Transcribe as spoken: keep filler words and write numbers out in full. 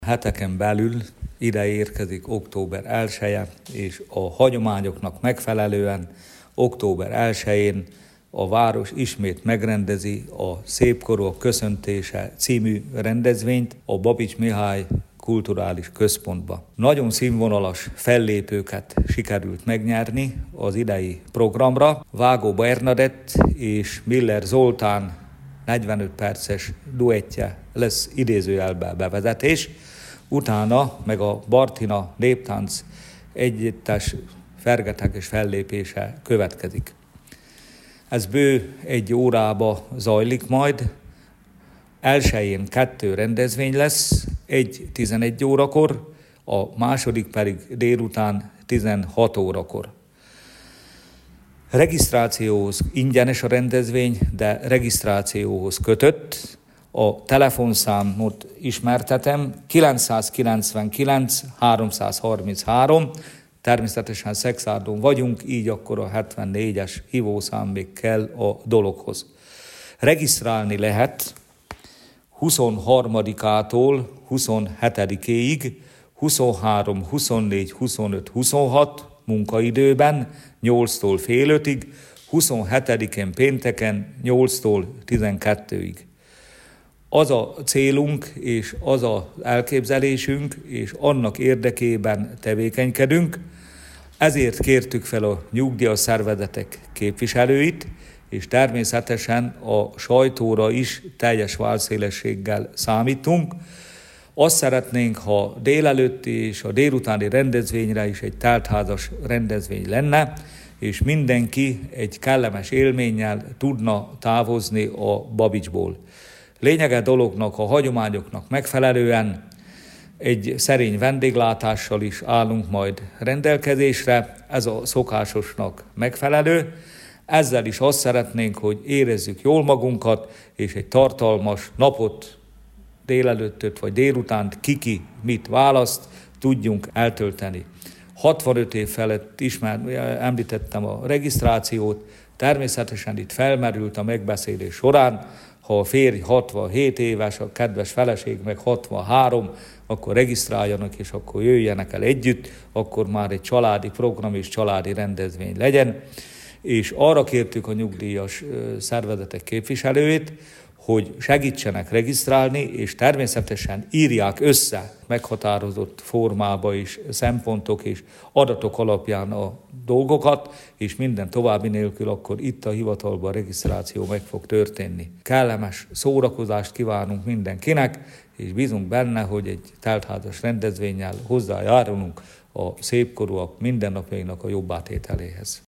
Heteken belül ide érkezik október elseje, és a hagyományoknak megfelelően október elsején a város ismét megrendezi a Szépkorúak köszöntése című rendezvényt a Babits Mihály Kulturális Központba. Nagyon színvonalas fellépőket sikerült megnyerni az idei programra. Vágó Bernadett és Miller Zoltán negyvenöt perces duettje lesz idézőjelbe bevezetés. Utána meg a Bartina Néptánc együttes fergeteges fellépése következik. Ez bő egy órába zajlik majd. Elsején kettő rendezvény lesz, egy tizenegy órakor, a második pedig délután tizenhat órakor. Regisztrációhoz ingyenes a rendezvény, de regisztrációhoz kötött. A telefonszámot ismertetem, kilencszázkilencvenkilenc háromszázharminchárom, természetesen Szekszárton vagyunk, így akkor a hetvennégyes hívószám még kell a dologhoz. Regisztrálni lehet huszonharmadikától huszonhetedikéig, huszonhárom, huszonnégy, huszonöt, huszonhat munkaidőben, nyolctól fél ötig, huszonhetedikén pénteken nyolctól tizenkettőig. Az a célunk, és az az elképzelésünk, és annak érdekében tevékenykedünk, ezért kértük fel a nyugdíjas szervezetek képviselőit, és természetesen a sajtóra is teljes válszélességgel számítunk. Azt szeretnénk, ha délelőtti és a délutáni rendezvényre is egy teltházas rendezvény lenne, és mindenki egy kellemes élménnyel tudna távozni a Babicsból. Lényege dolognak, a hagyományoknak megfelelően egy szerény vendéglátással is állunk majd rendelkezésre, ez a szokásosnak megfelelő. Ezzel is azt szeretnénk, hogy érezzük jól magunkat, és egy tartalmas napot, délelőttöt vagy délutánt kiki mit választ, tudjunk eltölteni. hatvanöt év felett ismert, említettem a regisztrációt, természetesen itt felmerült a megbeszélés során, ha a férj hatvanhét éves, a kedves feleség meg hatvanhárom, akkor regisztráljanak, és akkor jöjjenek el együtt, akkor már egy családi program és családi rendezvény legyen. És arra kértük a nyugdíjas szervezetek képviselőit, hogy segítsenek regisztrálni, és természetesen írják össze meghatározott formába is szempontok és adatok alapján a dolgokat, és minden további nélkül akkor itt a hivatalban a regisztráció meg fog történni. Kellemes szórakozást kívánunk mindenkinek, és bízunk benne, hogy egy teltházas rendezvénnyel hozzájárulunk a szépkorúak mindennapjainak a jobbátételéhez.